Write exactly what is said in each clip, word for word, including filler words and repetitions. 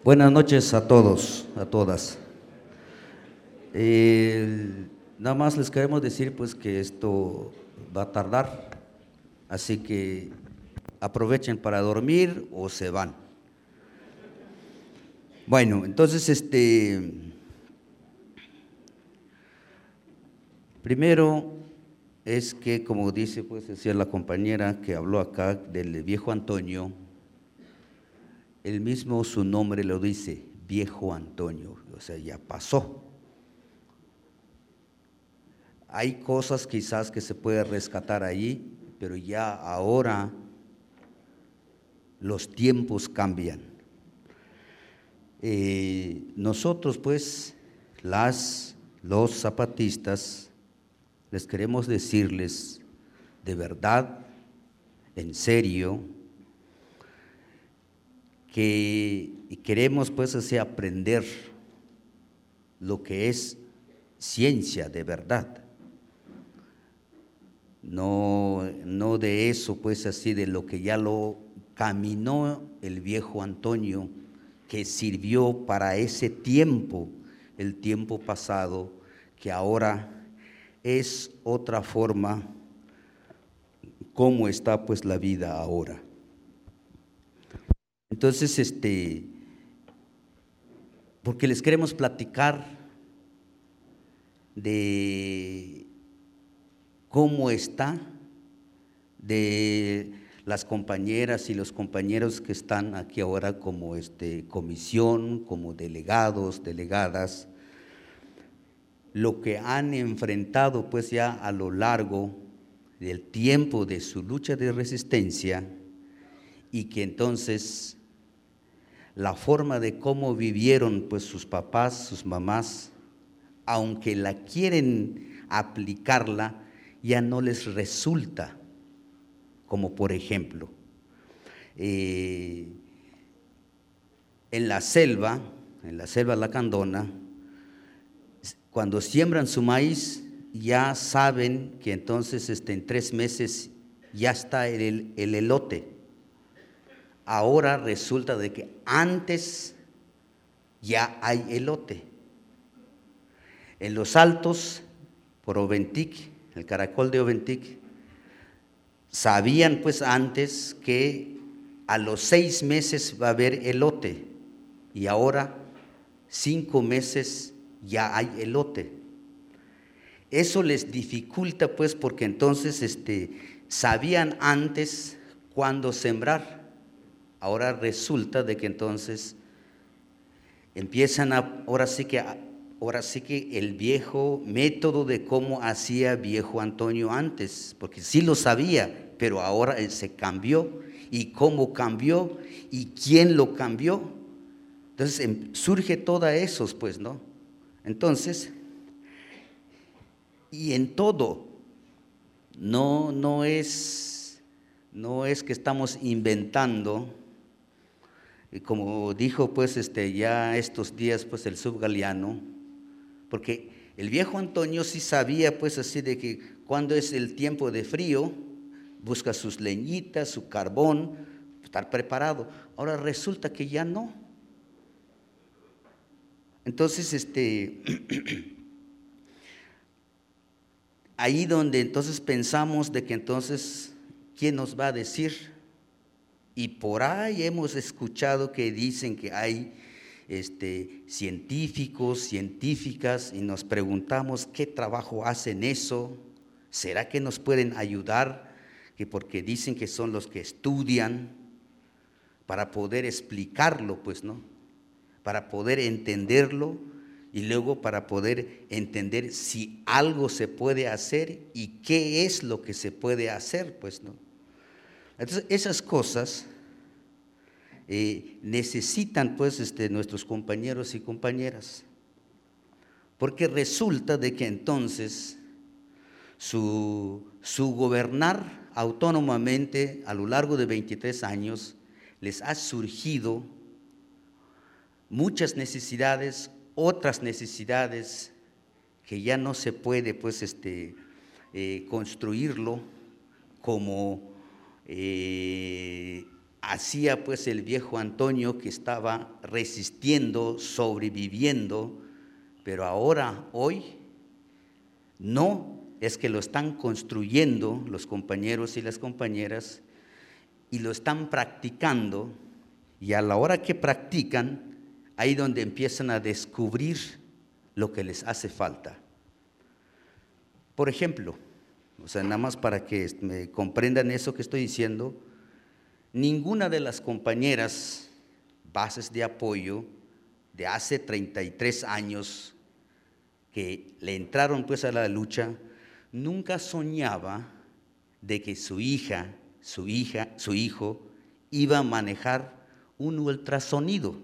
Buenas noches a todos, a todas. Eh, nada más les queremos decir pues que esto va a tardar, así que aprovechen para dormir o se van. Bueno, entonces este, primero es que, como dice, pues decía la compañera que habló acá del viejo Antonio, él mismo su nombre lo dice, viejo Antonio, o sea, ya pasó. Hay cosas quizás que se puede rescatar allí, pero ya ahora los tiempos cambian. Eh, nosotros pues, las, los zapatistas, les queremos decirles de verdad, en serio, que queremos pues así aprender lo que es ciencia de verdad. No, no de eso, pues así, de lo que ya lo caminó el viejo Antonio, que sirvió para ese tiempo, el tiempo pasado, que ahora es otra forma, cómo está pues la vida ahora. Entonces, este, porque les queremos platicar de cómo está, de las compañeras y los compañeros que están aquí ahora como este, comisión, como delegados, delegadas, lo que han enfrentado pues ya a lo largo del tiempo de su lucha de resistencia, y que entonces la forma de cómo vivieron pues sus papás, sus mamás, aunque la quieren aplicarla, ya no les resulta. Como por ejemplo, eh, en la selva, en la selva lacandona, cuando siembran su maíz, ya saben que entonces este, en tres meses ya está el, el elote. Ahora resulta de que antes ya hay elote. En los altos, por Oventic, el caracol de Oventic, sabían pues antes que a los seis meses va a haber elote, y ahora cinco meses ya hay elote. Eso les dificulta pues porque entonces este, sabían antes cuándo sembrar. Ahora resulta de que entonces empiezan a, ahora sí que, ahora sí que el viejo método de cómo hacía viejo Antonio antes, porque sí lo sabía, pero ahora se cambió. ¿Y cómo cambió? ¿Y quién lo cambió? Entonces surge todo eso, pues, ¿no? Entonces, y en todo, no, no es, no es que estamos inventando. Y como dijo pues este, ya estos días pues el subgaleano, porque el viejo Antonio sí sabía pues así de que cuando es el tiempo de frío, busca sus leñitas, su carbón, estar preparado. Ahora resulta que ya no. Entonces, este, ahí donde entonces pensamos de que entonces, ¿quién nos va a decir? Y por ahí hemos escuchado que dicen que hay este, científicos, científicas, y nos preguntamos qué trabajo hacen eso. ¿Será que nos pueden ayudar? Que porque dicen que son los que estudian para poder explicarlo, pues, ¿no? Para poder entenderlo y luego para poder entender si algo se puede hacer y qué es lo que se puede hacer, pues, ¿no? Entonces, esas cosas eh, necesitan, pues, este, nuestros compañeros y compañeras, porque resulta de que entonces su, su gobernar autónomamente a lo largo de veintitrés años les ha surgido muchas necesidades, otras necesidades que ya no se puede, pues, este, eh, construirlo como eh, hacía pues el viejo Antonio, que estaba resistiendo, sobreviviendo, pero ahora, hoy, no, es que lo están construyendo los compañeros y las compañeras y lo están practicando, y a la hora que practican, ahí donde empiezan a descubrir lo que les hace falta. Por ejemplo, o sea, nada más para que me comprendan eso que estoy diciendo, ninguna de las compañeras bases de apoyo de hace treinta y tres años que le entraron pues a la lucha, nunca soñaba de que su hija, su hija, su hijo iba a manejar un ultrasonido.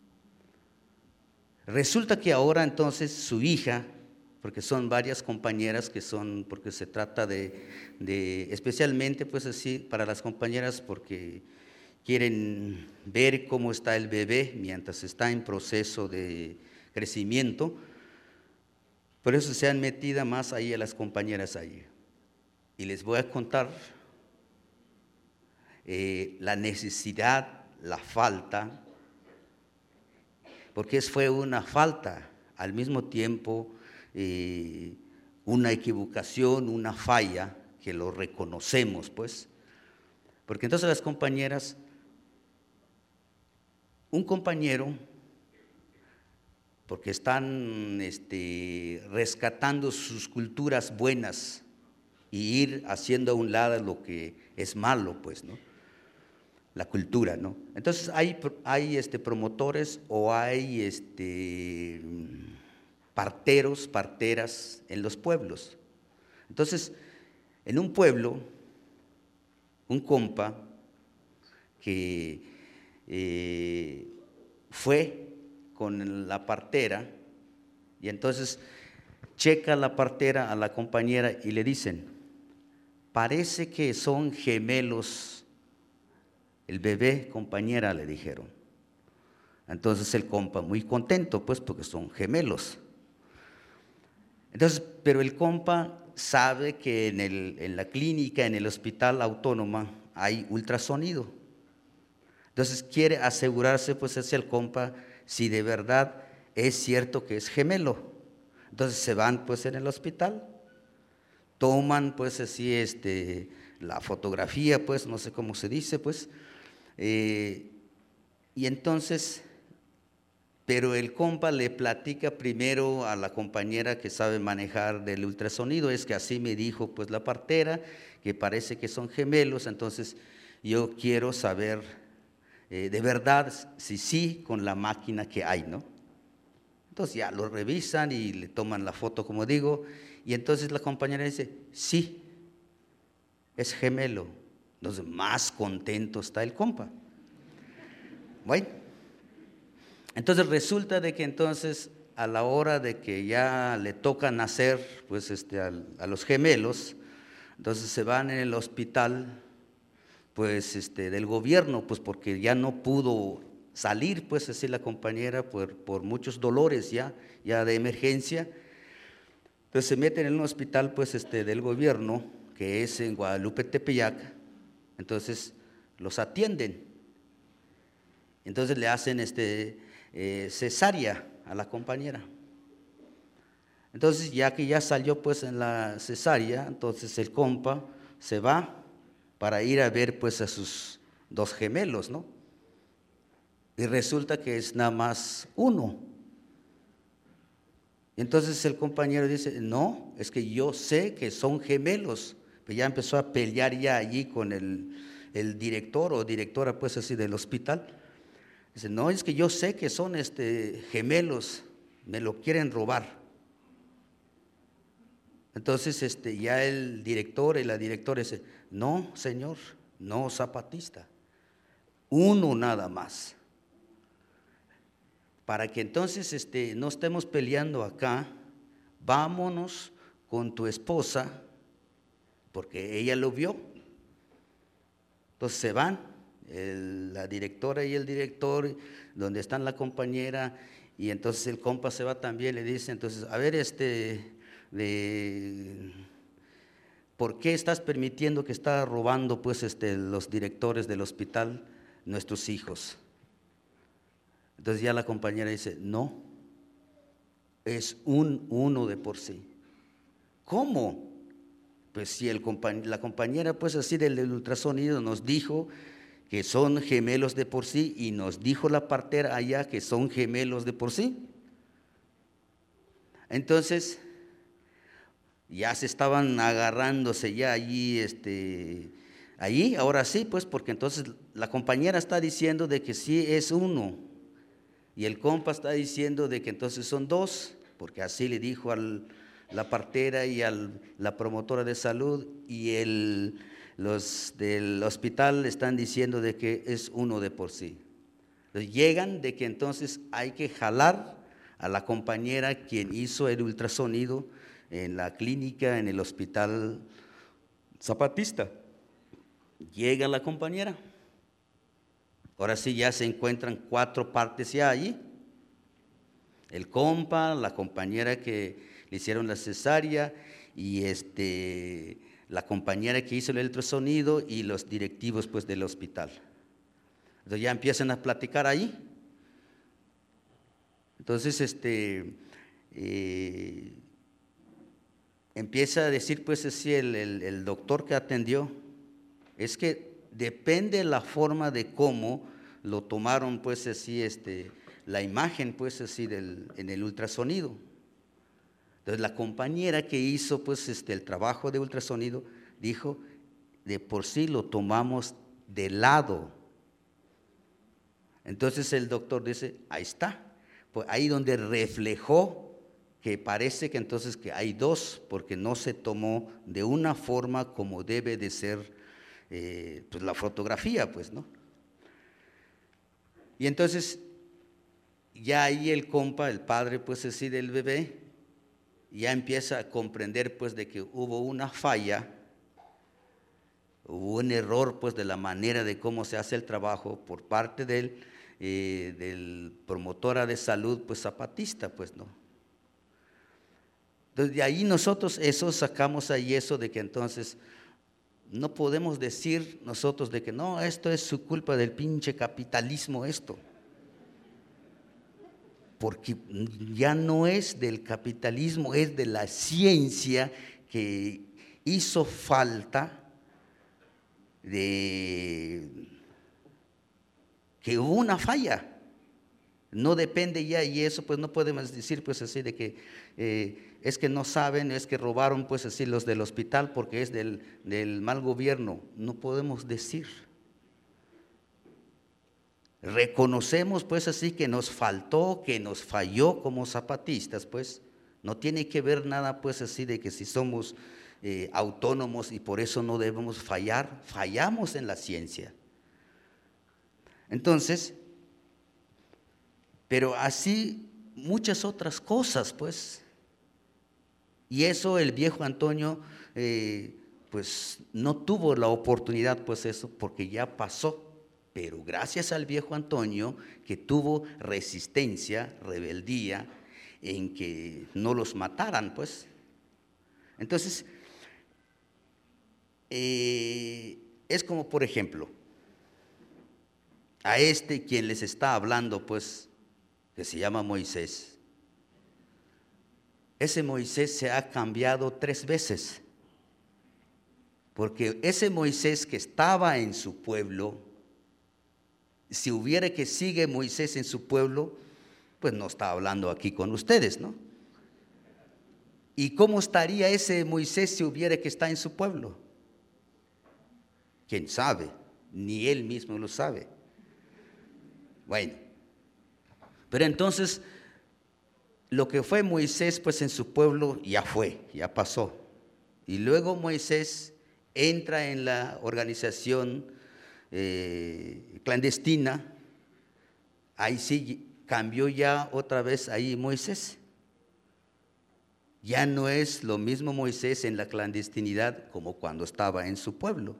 Resulta que ahora entonces su hija, porque son varias compañeras que son, porque se trata de, de especialmente pues así para las compañeras, porque quieren ver cómo está el bebé mientras está en proceso de crecimiento, por eso se han metido más ahí a las compañeras ahí. Y les voy a contar eh, la necesidad, la falta, porque fue una falta, al mismo tiempo eh, una equivocación, una falla, que lo reconocemos pues, porque entonces las compañeras, un compañero, porque están este, rescatando sus culturas buenas y ir haciendo a un lado lo que es malo pues, ¿no? La cultura, ¿no? Entonces hay, hay este, promotores o hay este, parteros, parteras en los pueblos. Entonces, en un pueblo, un compa que eh, fue con la partera y entonces checa la partera a la compañera y le dicen, parece que son gemelos. El bebé, compañera, le dijeron. Entonces el compa muy contento, pues, porque son gemelos. Entonces, pero el compa sabe que en, el, en la clínica, en el hospital autónoma, hay ultrasonido. Entonces quiere asegurarse, pues, hacia el compa, si de verdad es cierto que es gemelo. Entonces se van, pues, en el hospital, toman, pues, así, este, la fotografía, pues, no sé cómo se dice, pues, Eh, y entonces, pero el compa le platica primero a la compañera que sabe manejar del ultrasonido, es que así me dijo pues la partera, que parece que son gemelos, entonces yo quiero saber eh, de verdad si sí con la máquina que hay, ¿no? Entonces ya lo revisan y le toman la foto, como digo, y entonces la compañera dice, sí, es gemelo. Entonces, más contento está el compa. Bueno, entonces resulta de que entonces a la hora de que ya le toca nacer, pues este, a, a los gemelos, entonces se van en el hospital, pues este, del gobierno, pues porque ya no pudo salir, pues así la compañera, por, por muchos dolores ya, ya de emergencia. Entonces se meten en un hospital, pues este, del gobierno, que es en Guadalupe, Tepeyac. Entonces los atienden, entonces le hacen este, eh, cesárea a la compañera. Entonces ya que ya salió pues en la cesárea, entonces el compa se va para ir a ver pues a sus dos gemelos, ¿no? Y resulta que es nada más uno. Entonces el compañero dice, no, es que yo sé que son gemelos. Pues ya empezó a pelear ya allí con el, el director o directora pues así del hospital. Dice, no, es que yo sé que son este, gemelos, me lo quieren robar. Entonces este, ya el director y la directora dice, no señor, no zapatista, uno nada más. Para que entonces este, no estemos peleando acá, vámonos con tu esposa, porque ella lo vio. Entonces se van, el, la directora y el director, donde están la compañera, y entonces el compa se va también, le dice, entonces, a ver, este, de, ¿por qué estás permitiendo que está robando pues este, los directores del hospital nuestros hijos. Entonces ya la compañera dice, no, es un uno de por sí. ¿Cómo? Pues si el compañ- la compañera, pues así del, del ultrasonido nos dijo que son gemelos de por sí, y nos dijo la partera allá que son gemelos de por sí. Entonces, ya se estaban agarrándose ya allí, este, allí, ahora sí, pues, porque entonces la compañera está diciendo de que sí es uno, y el compa está diciendo de que entonces son dos, porque así le dijo a la partera y a la promotora de salud, y el, los del hospital están diciendo de que es uno de por sí. Entonces llegan de que entonces hay que jalar a la compañera quien hizo el ultrasonido en la clínica, en el hospital Zapatista. Llega la compañera. Ahora sí ya se encuentran cuatro partes ya allí. El compa, la compañera que le hicieron la cesárea y este, la compañera que hizo el ultrasonido y los directivos pues del hospital. Entonces ya empiezan a platicar ahí. Entonces este, eh, empieza a decir pues así el, el, el doctor que atendió, es que depende la forma de cómo lo tomaron pues así este, la imagen pues así del, en el ultrasonido. Entonces la compañera que hizo pues este, el trabajo de ultrasonido dijo, de por sí lo tomamos de lado. Entonces el doctor dice, ahí está, pues ahí donde reflejó que parece que entonces que hay dos, porque no se tomó de una forma como debe de ser eh, pues la fotografía, pues, ¿no? Y entonces ya ahí el compa, el padre, pues así del bebé, ya empieza a comprender pues de que hubo una falla, hubo un error pues de la manera de cómo se hace el trabajo por parte del, eh, del promotora de salud, pues Zapatista, pues, ¿no? Entonces, de ahí nosotros eso sacamos ahí eso de que entonces no podemos decir nosotros de que no, esto es su culpa del pinche capitalismo esto. Porque ya no es del capitalismo, es de la ciencia que hizo falta de que hubo una falla. No depende ya, y eso pues no podemos decir pues así de que eh, es que no saben, es que robaron pues así los del hospital porque es del, del mal gobierno. No podemos decir. Reconocemos pues así que nos faltó, que nos falló como zapatistas, pues no tiene que ver nada pues así de que si somos eh, autónomos y por eso no debemos fallar, fallamos en la ciencia. Entonces, pero así muchas otras cosas, pues. Y eso el viejo Antonio, eh, pues no tuvo la oportunidad, pues eso, porque ya pasó. Pero gracias al viejo Antonio, que tuvo resistencia, rebeldía, en que no los mataran, pues. Entonces, eh, es como por ejemplo, a este quien les está hablando, pues, que se llama Moisés. Ese Moisés se ha cambiado tres veces, porque ese Moisés que estaba en su pueblo, si hubiera que sigue Moisés en su pueblo, pues no está hablando aquí con ustedes, ¿no? ¿Y cómo estaría ese Moisés si hubiera que está en su pueblo? ¿Quién sabe? Ni él mismo lo sabe. Bueno, pero entonces lo que fue Moisés pues en su pueblo ya fue, ya pasó. Y luego Moisés entra en la organización eh, clandestina, ahí sí cambió ya otra vez ahí Moisés. Ya no es lo mismo Moisés en la clandestinidad como cuando estaba en su pueblo.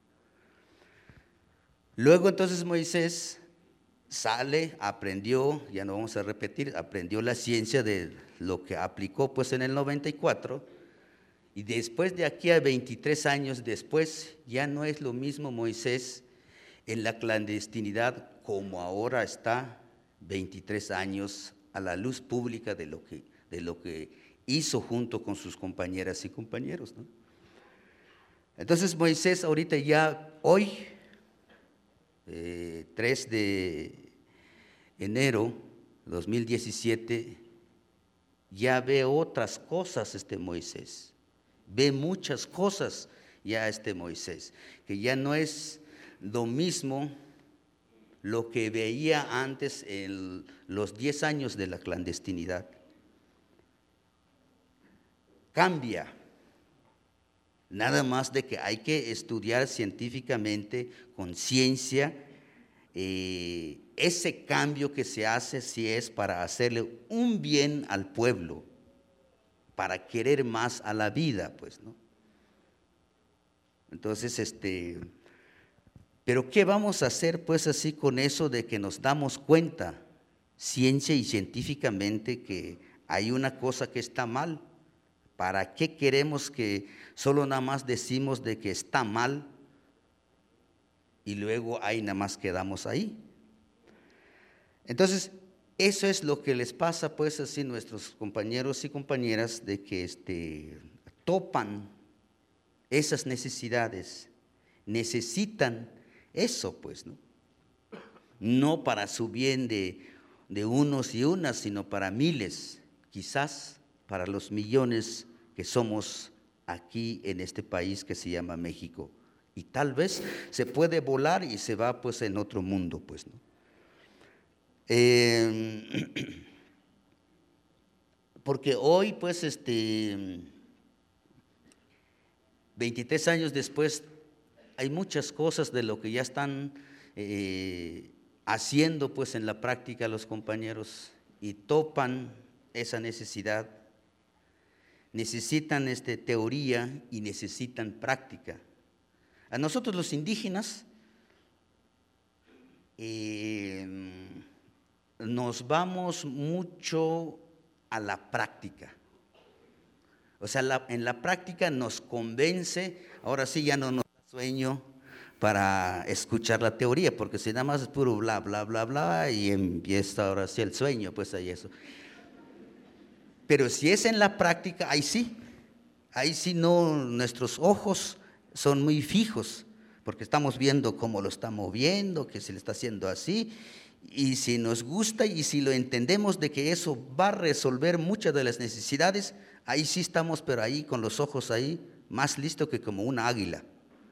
Luego entonces Moisés sale, aprendió, ya no vamos a repetir, aprendió la ciencia de lo que aplicó pues en el noventa y cuatro, y después de aquí a veintitrés años después ya no es lo mismo Moisés en la clandestinidad como ahora está, veintitrés años a la luz pública de lo que, de lo que hizo junto con sus compañeras y compañeros, ¿no? Entonces Moisés ahorita ya, hoy, eh, tres de enero de dos mil diecisiete, ya ve otras cosas este Moisés, ve muchas cosas ya este Moisés, que ya no es lo mismo lo que veía antes en los diez años de la clandestinidad. Cambia, nada más de que hay que estudiar científicamente, con ciencia, eh, ese cambio que se hace si es para hacerle un bien al pueblo, para querer más a la vida, pues, ¿no? Entonces, este, pero ¿qué vamos a hacer pues así con eso de que nos damos cuenta, ciencia y científicamente, que hay una cosa que está mal? ¿Para qué queremos que solo nada más decimos de que está mal y luego ahí nada más quedamos ahí? Entonces, eso es lo que les pasa pues así a nuestros compañeros y compañeras, de que este, topan esas necesidades, necesitan eso pues, ¿no? No para su bien de, de unos y unas, sino para miles, quizás para los millones que somos aquí en este país que se llama México. Y tal vez se puede volar y se va pues en otro mundo, pues, ¿no? Eh, porque hoy pues este, veintitrés años después, hay muchas cosas de lo que ya están eh, haciendo pues en la práctica los compañeros y topan esa necesidad. Necesitan este, teoría y necesitan práctica. A nosotros los indígenas eh, nos vamos mucho a la práctica. O sea, la, en la práctica nos convence, ahora sí ya no nos da sueño para escuchar la teoría, porque si nada más es puro bla, bla, bla, bla, y empieza ahora sí el sueño, pues ahí eso. Pero si es en la práctica, ahí sí, ahí sí no, nuestros ojos son muy fijos, porque estamos viendo cómo lo está moviendo, que se le está haciendo así, y si nos gusta y si lo entendemos de que eso va a resolver muchas de las necesidades, ahí sí estamos, pero ahí con los ojos ahí, más listo que como una águila.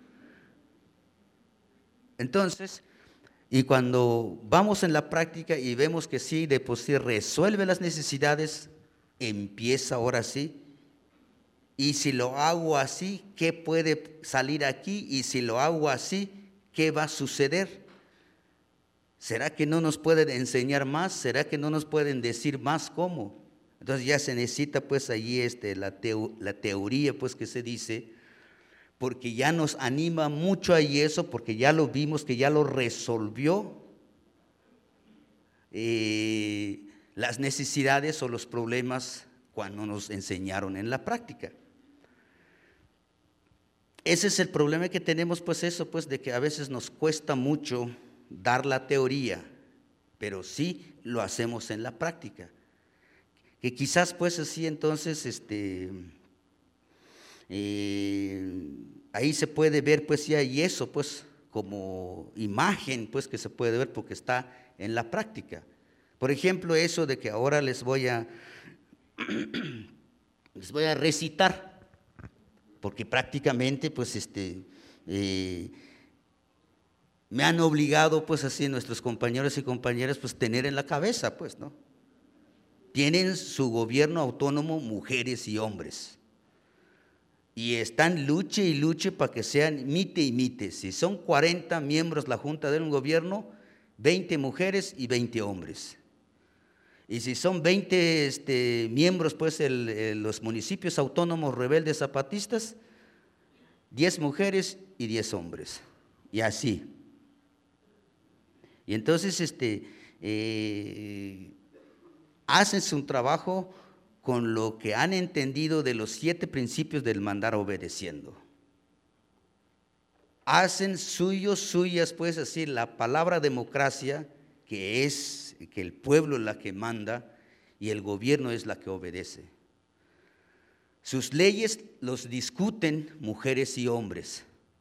Entonces, y cuando vamos en la práctica y vemos que sí, de por sí resuelve las necesidades, empieza ahora sí. Y si lo hago así, ¿qué puede salir aquí? Y si lo hago así, ¿qué va a suceder? ¿Será que no nos pueden enseñar más? ¿Será que no nos pueden decir más cómo? Entonces ya se necesita pues allí este, la, teo, la teoría pues que se dice, porque ya nos anima mucho ahí eso, porque ya lo vimos que ya lo resolvió eh, las necesidades o los problemas cuando nos enseñaron en la práctica. Ese es el problema que tenemos, pues eso, pues de que a veces nos cuesta mucho dar la teoría, pero sí lo hacemos en la práctica. Que quizás pues así entonces, este, eh, ahí se puede ver pues ya y eso pues como imagen pues que se puede ver porque está en la práctica. Por ejemplo, eso de que ahora les voy a, les voy a recitar, porque prácticamente pues este, eh, me han obligado pues así nuestros compañeros y compañeras pues tener en la cabeza pues, ¿no? Tienen su gobierno autónomo mujeres y hombres y están luche y luche para que sean mite y mite. Si son cuarenta miembros la junta de un gobierno, veinte mujeres y veinte hombres. Y si son veinte este, miembros, pues el, el, los municipios autónomos rebeldes zapatistas, diez mujeres y diez hombres. Y así. Y entonces este, eh, hacen su trabajo con lo que han entendido de los siete principios del mandar obedeciendo. hacen suyos, suyas, pues así, la palabra democracia, que es que el pueblo es la que manda y el gobierno es la que obedece. Sus leyes los discuten mujeres y hombres.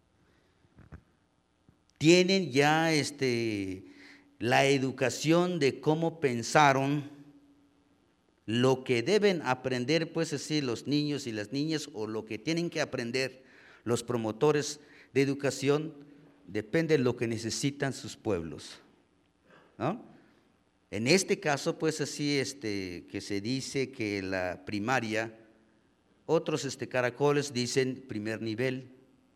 Tienen ya este, la educación de cómo pensaron, lo que deben aprender, pues así, los niños y las niñas, o lo que tienen que aprender los promotores de educación, depende de lo que necesitan sus pueblos, ¿no? En este caso, pues así, este, que se dice que la primaria, otros este, caracoles dicen primer nivel.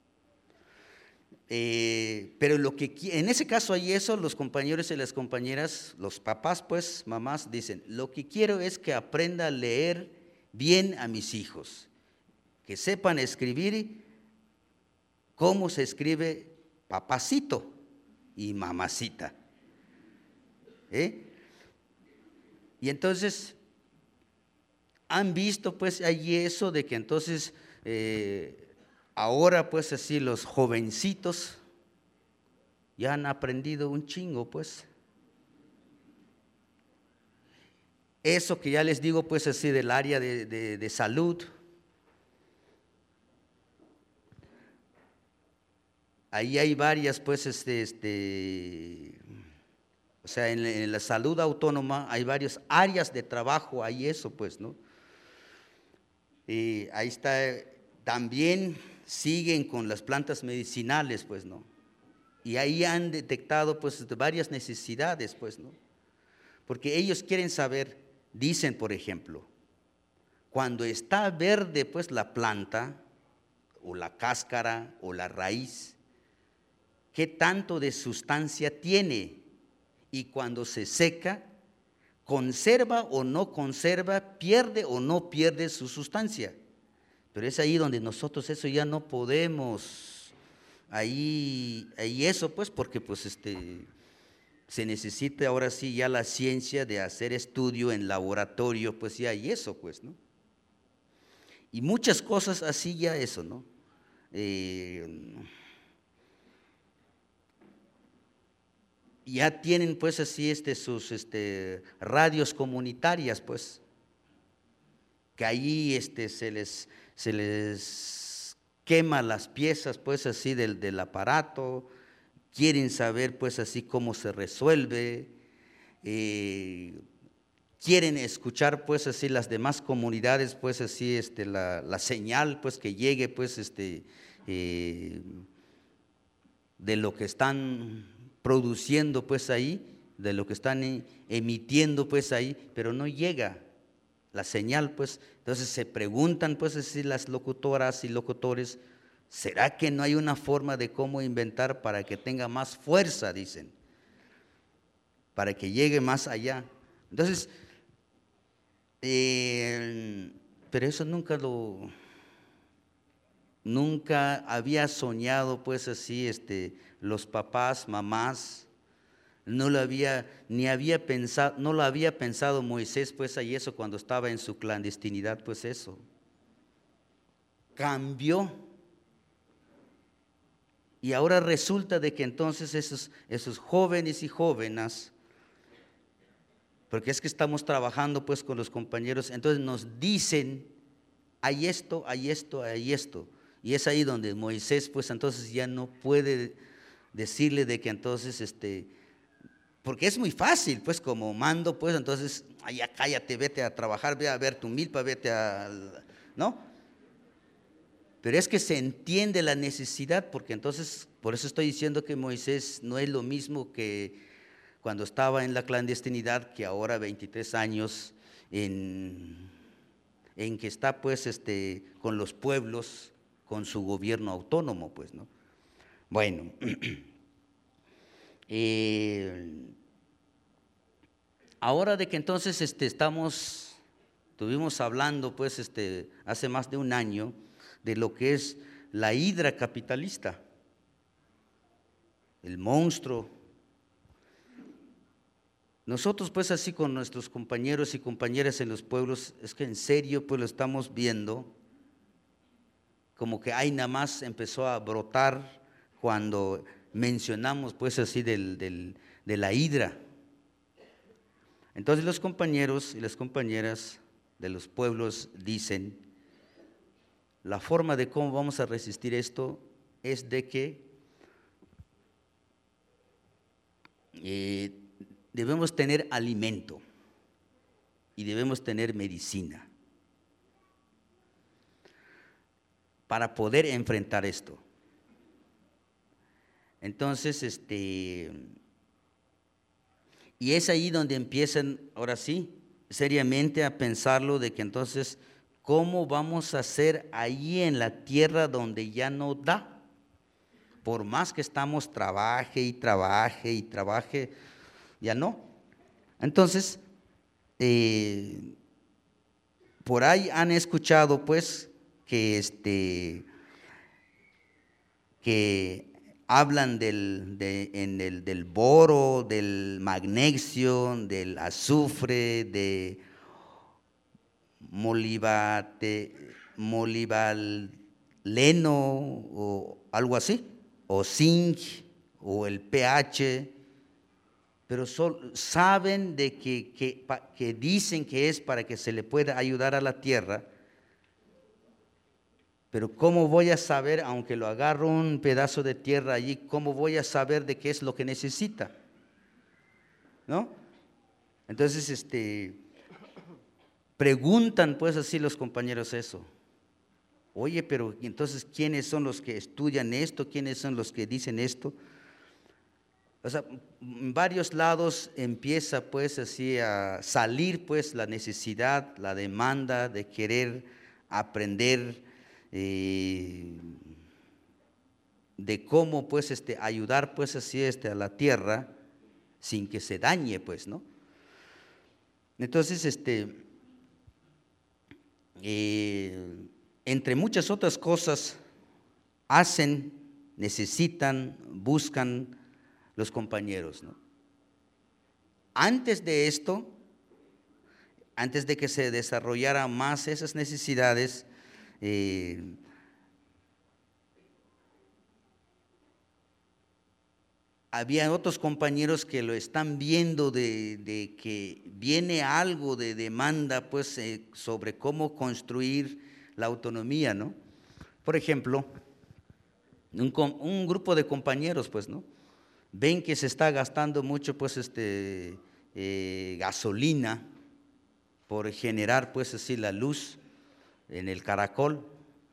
Eh, pero lo que en ese caso hay eso, los compañeros y las compañeras, los papás, pues, mamás, dicen, lo que quiero es que aprenda a leer bien a mis hijos, que sepan escribir cómo se escribe papacito y mamacita. ¿Eh? Y entonces, han visto pues allí eso de que entonces, eh, ahora pues así los jovencitos ya han aprendido un chingo pues. Eso que ya les digo pues así del área de, de, de salud. Ahí hay varias pues este, este o sea en, en la salud autónoma hay varias áreas de trabajo, hay eso pues, ¿no? Y ahí está, también siguen con las plantas medicinales, pues, ¿no? Y ahí han detectado, pues, varias necesidades, pues, ¿no? Porque ellos quieren saber, dicen, por ejemplo, cuando está verde, pues, la planta, o la cáscara, o la raíz, ¿qué tanto de sustancia tiene? Y cuando se seca, conserva o no conserva, pierde o no pierde su sustancia. Pero es ahí donde nosotros eso ya no podemos, ahí, ahí eso pues, porque pues este, se necesita ahora sí ya la ciencia de hacer estudio en laboratorio, pues ya hay eso pues, ¿no? Y muchas cosas así ya eso, ¿no? Eh, ya tienen pues así este, sus este, radios comunitarias pues, que ahí este, se, les, se les quema las piezas pues así del, del aparato, quieren saber pues así cómo se resuelve, eh, quieren escuchar pues así las demás comunidades pues así este, la, la señal pues que llegue pues este, eh, de lo que están produciendo pues ahí, de lo que están emitiendo pues ahí, pero no llega la señal pues. Entonces se preguntan pues así las locutoras y locutores, ¿será que no hay una forma de cómo inventar para que tenga más fuerza? Dicen, para que llegue más allá. Entonces, eh, pero eso nunca lo, nunca había soñado pues así este, los papás, mamás, no lo había, ni había pensado, no lo había pensado Moisés pues ahí eso cuando estaba en su clandestinidad pues eso. Cambió. Y ahora resulta de que entonces esos, esos jóvenes y jóvenes, porque es que estamos trabajando pues con los compañeros, entonces nos dicen, hay esto, hay esto, hay esto. Y es ahí donde Moisés pues entonces ya no puede decirle de que entonces, este, porque es muy fácil pues como mando pues entonces, ay, ya cállate, vete a trabajar, ve a ver tu milpa, vete a, ¿no? Pero es que se entiende la necesidad, porque entonces, por eso estoy diciendo que Moisés no es lo mismo que cuando estaba en la clandestinidad, que ahora veintitrés años en, en que está pues este, con los pueblos, con su gobierno autónomo pues, ¿no? Bueno, eh, ahora de que entonces este, estamos, estuvimos hablando pues este, hace más de un año, de lo que es la hidra capitalista, el monstruo. Nosotros pues así con nuestros compañeros y compañeras en los pueblos, es que en serio pues lo estamos viendo, como que ahí nada más empezó a brotar cuando mencionamos pues así del, del, de la hidra. Entonces los compañeros y las compañeras de los pueblos dicen, la forma de cómo vamos a resistir esto es de que eh, debemos tener alimento y debemos tener medicina para poder enfrentar esto. Entonces, este, y es ahí donde empiezan, ahora sí, seriamente a pensarlo de que entonces, ¿cómo vamos a hacer ahí en la tierra donde ya no da? Por más que estamos trabaje y trabaje y trabaje, ya no. Entonces, eh, por ahí han escuchado pues que este que hablan del, de, en el, del boro, del magnesio, del azufre, de molibate, molivaleno o algo así, o zinc, o el pH, pero sol, saben de que, que, que dicen que es para que se le pueda ayudar a la tierra. Pero ¿cómo voy a saber, aunque lo agarro un pedazo de tierra allí, cómo voy a saber de qué es lo que necesita? ¿No? Entonces, este, preguntan pues así los compañeros eso. Oye, pero entonces, ¿quiénes son los que estudian esto? ¿Quiénes son los que dicen esto? O sea, en varios lados empieza pues así a salir pues la necesidad, la demanda de querer aprender Eh, de cómo pues este ayudar pues así este a la tierra sin que se dañe pues, ¿no? Entonces este eh, entre muchas otras cosas hacen, necesitan, buscan los compañeros, ¿no? Antes de esto, antes de que se desarrollaran más esas necesidades, Eh, había otros compañeros que lo están viendo de, de que viene algo de demanda pues eh, sobre cómo construir la autonomía, ¿no? Por ejemplo, un, un grupo de compañeros pues, ¿no? Ven que se está gastando mucho pues este eh, gasolina por generar pues así la luz en el caracol.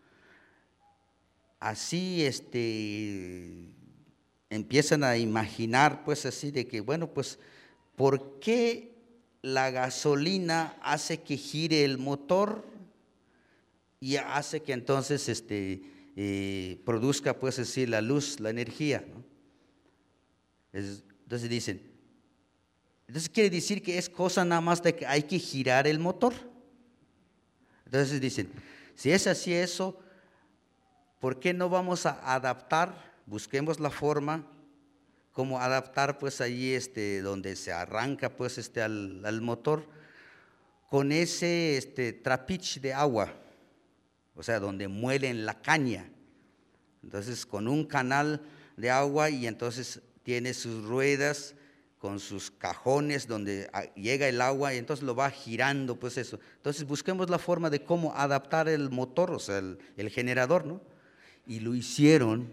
Así este, empiezan a imaginar pues así de que, bueno, pues, ¿por qué la gasolina hace que gire el motor y hace que entonces este, eh, produzca pues así la luz, la energía, ¿no? Es, entonces dicen, entonces quiere decir que es cosa nada más de que hay que girar el motor. Entonces dicen, si es así eso, ¿por qué no vamos a adaptar? Busquemos la forma como adaptar pues allí este, donde se arranca pues este al, al motor con ese este, trapiche de agua, o sea, donde muelen la caña. Entonces con un canal de agua y entonces tiene sus ruedas con sus cajones donde llega el agua y entonces lo va girando pues eso. Entonces busquemos la forma de cómo adaptar el motor, o sea, el, el generador, ¿no? Y lo hicieron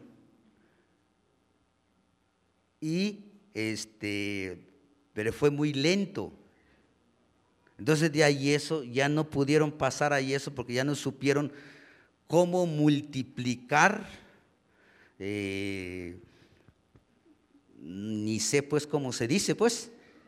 y este, pero fue muy lento. Entonces de ahí eso, ya no pudieron pasar ahí eso porque ya no supieron cómo multiplicar, eh, ni sé pues cómo se dice pues.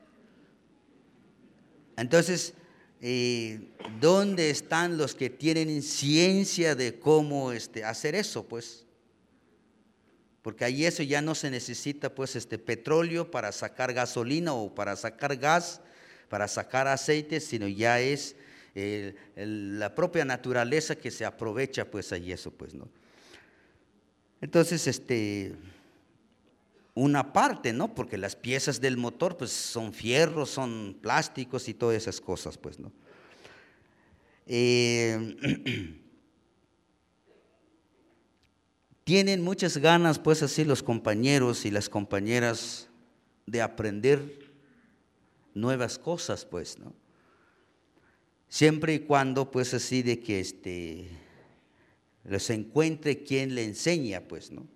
Entonces, eh, ¿dónde están los que tienen ciencia de cómo este, hacer eso pues? Porque ahí eso ya no se necesita pues este petróleo para sacar gasolina o para sacar gas, para sacar aceite, sino ya es eh, el, la propia naturaleza que se aprovecha pues ahí eso pues, ¿no? Entonces, este, una parte, ¿no? Porque las piezas del motor pues son fierros, son plásticos y todas esas cosas pues, ¿no? Eh, tienen muchas ganas, pues así los compañeros y las compañeras de aprender nuevas cosas, pues, ¿no? Siempre y cuando, pues así de que este, les encuentre quien le enseña, pues, ¿no?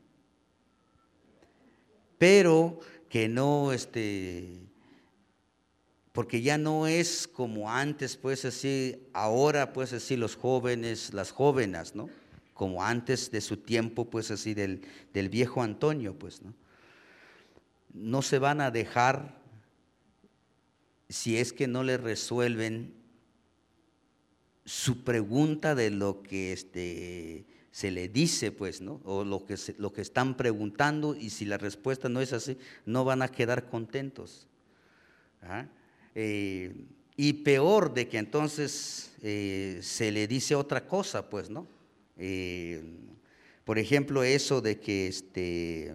Pero que no, este, porque ya no es como antes, pues así, ahora, pues así los jóvenes, las jóvenes, ¿no? Como antes de su tiempo, pues así del, del viejo Antonio, pues, ¿no? No se van a dejar si es que no le resuelven su pregunta de lo que este, se le dice, pues, ¿no? O lo que, se, lo que están preguntando, y si la respuesta no es así, no van a quedar contentos. ¿Ah? Eh, y peor de que entonces eh, se le dice otra cosa, pues, ¿no? Eh, por ejemplo, eso de que este,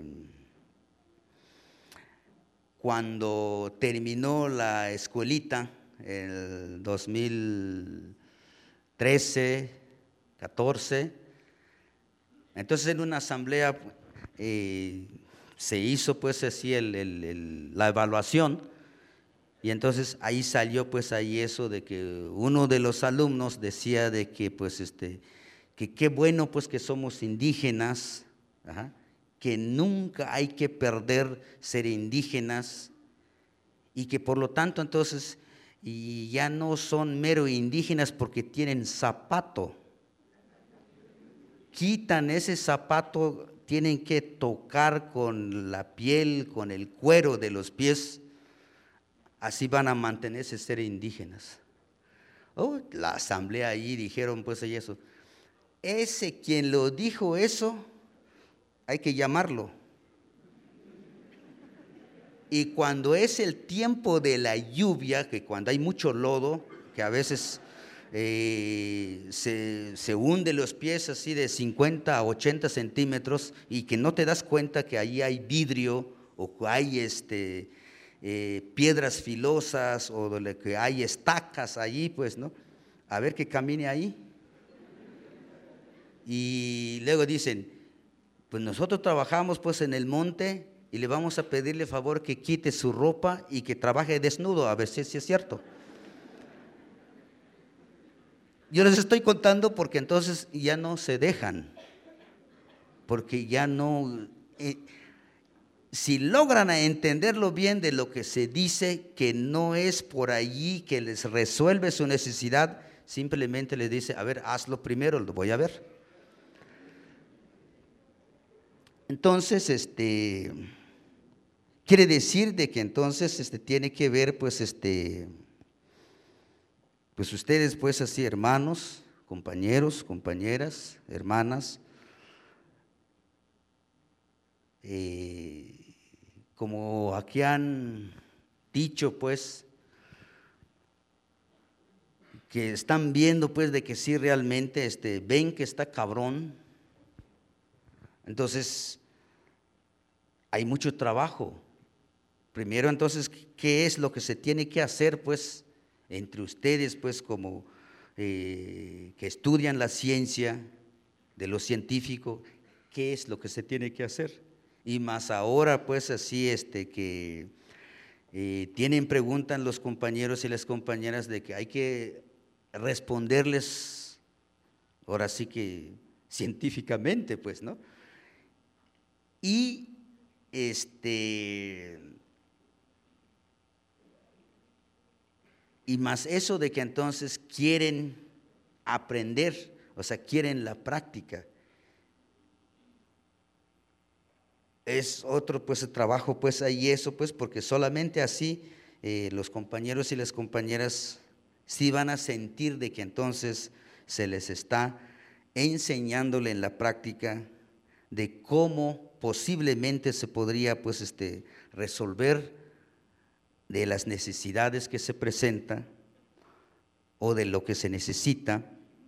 cuando terminó la escuelita, el dos mil trece, catorce, entonces en una asamblea eh, se hizo pues así el, el, el, la evaluación, y entonces ahí salió pues ahí eso de que uno de los alumnos decía de que pues este, que qué bueno pues que somos indígenas, ajá, que nunca hay que perder ser indígenas, y que por lo tanto entonces y ya no son mero indígenas porque tienen zapato. Quitan ese zapato, tienen que tocar con la piel, con el cuero de los pies, así van a mantenerse ser indígenas. Oh, la asamblea ahí dijeron pues ahí eso, ese quien lo dijo eso, hay que llamarlo. Y cuando es el tiempo de la lluvia, que cuando hay mucho lodo, que a veces eh, se, se hunde los pies así de cincuenta a ochenta centímetros, y que no te das cuenta que ahí hay vidrio o que hay este, eh, piedras filosas o de que hay estacas allí, pues, ¿no? A ver que camine ahí. Y luego dicen, pues nosotros trabajamos pues en el monte y le vamos a pedirle favor que quite su ropa y que trabaje desnudo, a ver si es cierto. Yo les estoy contando porque entonces ya no se dejan, porque ya no, eh, si logran entenderlo bien de lo que se dice, que no es por allí que les resuelve su necesidad, simplemente les dice, a ver, hazlo primero, lo voy a ver. Entonces, este, quiere decir de que entonces este, tiene que ver, pues, este, pues ustedes, pues, así, hermanos, compañeros, compañeras, hermanas, eh, como aquí han dicho, pues, que están viendo, pues, de que sí realmente, este, ven que está cabrón. Entonces, hay mucho trabajo. Primero, entonces, ¿qué es lo que se tiene que hacer, pues, entre ustedes, pues, como eh, que estudian la ciencia de lo científico? ¿Qué es lo que se tiene que hacer? Y más ahora, pues, así, este, que eh, tienen, preguntan los compañeros y las compañeras de que hay que responderles, ahora sí que científicamente, pues, ¿no? Y este, y más eso de que entonces quieren aprender, o sea, quieren la práctica. Es otro pues el trabajo pues ahí eso pues, porque solamente así eh, los compañeros y las compañeras sí van a sentir de que entonces se les está enseñándole en la práctica de cómo posiblemente se podría pues este, resolver de las necesidades que se presentan o de lo que se necesita.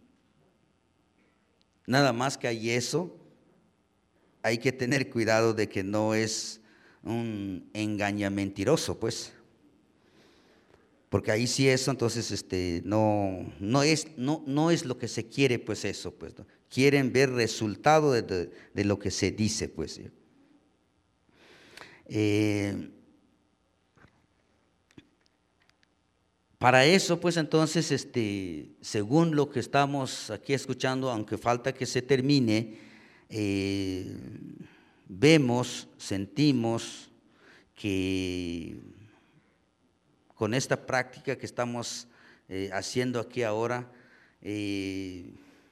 Nada más que hay eso, hay que tener cuidado de que no es un engañamentiroso, pues. porque ahí sí eso, entonces este, no, no, es, no, no es lo que se quiere, pues eso, pues, ¿no? Quieren ver resultado de, de, de lo que se dice, pues. Eh, para eso, pues entonces, este, según lo que estamos aquí escuchando, aunque falta que se termine, eh, vemos, sentimos que con esta práctica que estamos eh, haciendo aquí ahora, eh,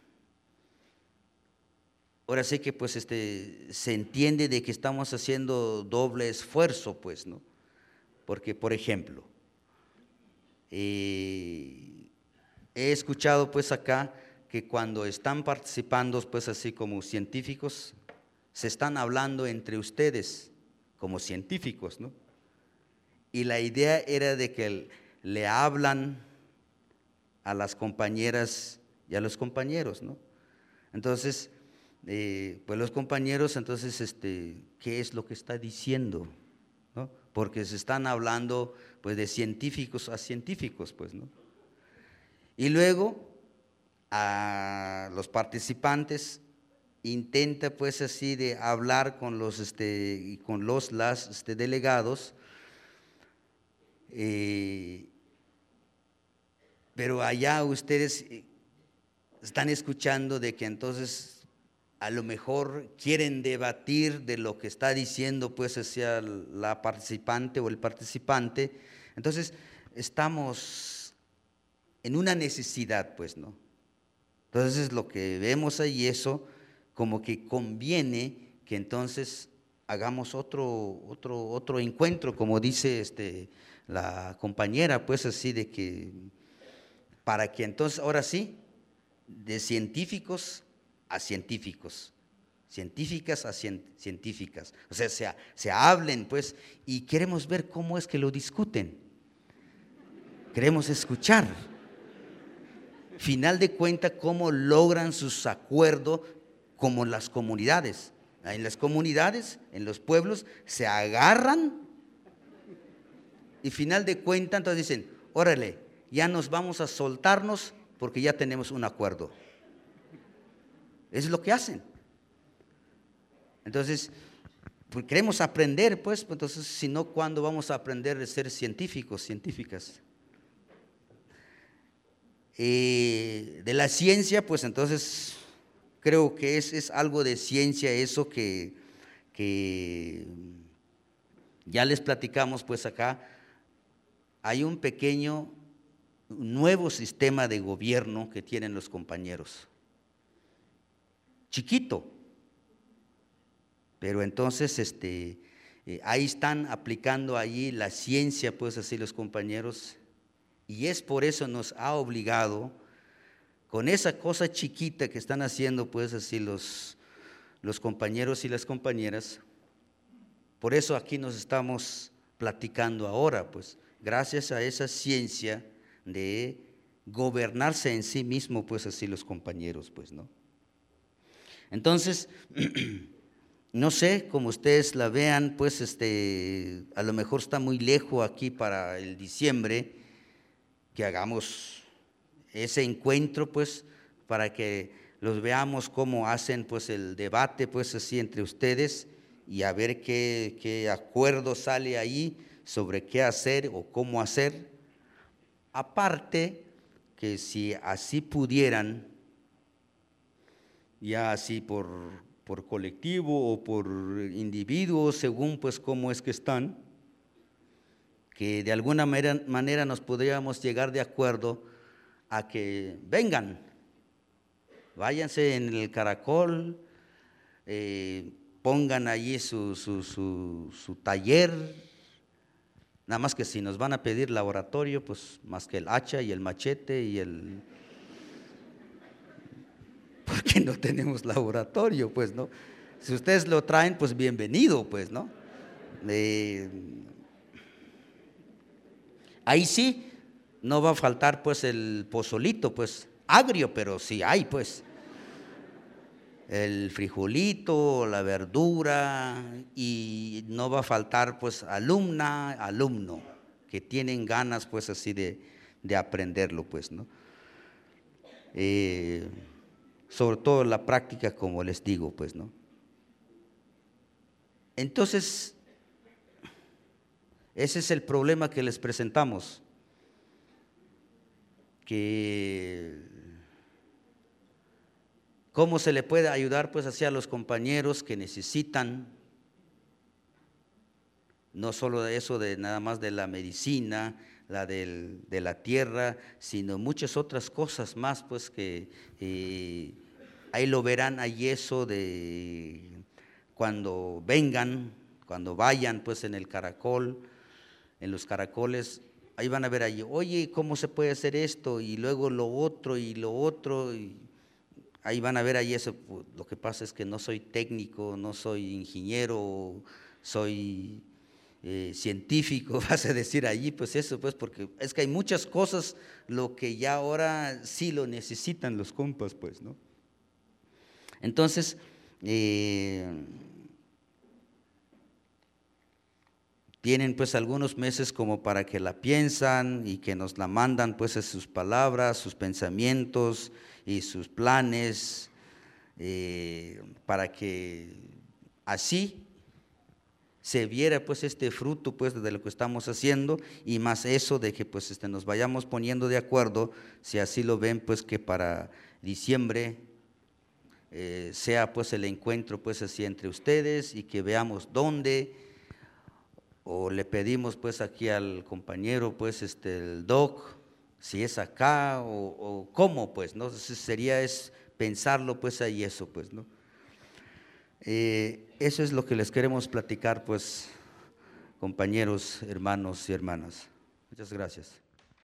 ahora sí que pues este, se entiende de que estamos haciendo doble esfuerzo, pues, ¿no? Porque, por ejemplo, eh, he escuchado pues acá que cuando están participando pues así como científicos, se están hablando entre ustedes como científicos, ¿no? Y la idea era de que le hablan a las compañeras y a los compañeros, ¿no? Entonces, eh, pues los compañeros, entonces, este, ¿qué es lo que está diciendo? ¿No? Porque se están hablando, pues, de científicos a científicos, pues, ¿no? Y luego, a los participantes, intenta, pues, así de hablar con los, este, y con los, las, este, delegados, eh, pero allá ustedes están escuchando de que entonces a lo mejor quieren debatir de lo que está diciendo pues hacia la participante o el participante. Entonces estamos en una necesidad, pues, ¿no? Entonces lo que vemos ahí, eso como que conviene que entonces hagamos otro, otro, otro encuentro, como dice este, la compañera, pues así de que, para que entonces ahora sí, de científicos a científicos, científicas a cien, científicas, o sea, se, se hablen pues, y queremos ver cómo es que lo discuten, queremos escuchar, final de cuentas, cómo logran sus acuerdos como las comunidades. En las comunidades, en los pueblos, se agarran y final de cuentas, entonces dicen, órale, ya nos vamos a soltarnos porque ya tenemos un acuerdo. Eso es lo que hacen. Entonces, pues queremos aprender, pues, entonces, si no, ¿cuándo vamos a aprender de ser científicos, científicas? Eh, de la ciencia, pues entonces creo que es, es algo de ciencia eso que, que ya les platicamos pues acá. Hay un pequeño nuevo sistema de gobierno que tienen los compañeros, chiquito, pero entonces este, eh, ahí están aplicando allí la ciencia pues así los compañeros. Y es por eso nos ha obligado, con esa cosa chiquita que están haciendo pues así los, los compañeros y las compañeras, por eso aquí nos estamos platicando ahora, pues gracias a esa ciencia de gobernarse en sí mismo pues así los compañeros, pues, ¿no? Entonces, no sé, como ustedes la vean, pues este, a lo mejor está muy lejos aquí para el diciembre, que hagamos ese encuentro, pues, para que los veamos cómo hacen, pues, el debate, pues, así entre ustedes y a ver qué, qué acuerdo sale ahí sobre qué hacer o cómo hacer. Aparte, que si así pudieran, ya así por, por colectivo o por individuo, según, pues, cómo es que están, que de alguna manera, manera nos podríamos llegar de acuerdo a que vengan, váyanse en el Caracol, eh, pongan allí su, su, su, su taller, nada más que si nos van a pedir laboratorio, pues más que el hacha y el machete y el… porque no tenemos laboratorio, pues, ¿no? Si ustedes lo traen, pues bienvenido, pues, ¿no? Eh, Ahí sí, no va a faltar pues el pozolito, pues agrio, pero sí hay pues. El frijolito, la verdura, y no va a faltar pues alumna, alumno, que tienen ganas pues así de, de aprenderlo pues, ¿no? Eh, sobre todo la práctica, como les digo pues, ¿no? Entonces, ese es el problema que les presentamos, que cómo se le puede ayudar pues hacia los compañeros que necesitan, no solo de eso, de nada más de la medicina, la del, de la tierra, sino muchas otras cosas más, pues que eh, ahí lo verán, hay eso de cuando vengan, cuando vayan pues en el caracol, en los caracoles, ahí van a ver ahí, oye, ¿cómo se puede hacer esto? Y luego lo otro y lo otro, y ahí van a ver ahí eso. Lo que pasa es que no soy técnico, no soy ingeniero, soy eh, científico, vas a decir allí, pues eso, pues porque es que hay muchas cosas lo que ya ahora sí lo necesitan los compas, pues, ¿no? Entonces, eh, tienen pues algunos meses como para que la piensan y que nos la mandan pues sus palabras, sus pensamientos y sus planes, eh, para que así se viera pues este fruto pues de lo que estamos haciendo, y más eso de que pues este, nos vayamos poniendo de acuerdo, si así lo ven, pues que para diciembre eh, sea pues el encuentro pues así entre ustedes, y que veamos dónde, o le pedimos pues aquí al compañero pues este el doc, si es acá o, o cómo pues, ¿no? Entonces sería es pensarlo pues ahí eso pues, ¿no? Eh, eso es lo que les queremos platicar pues, compañeros, hermanos y hermanas. Muchas gracias.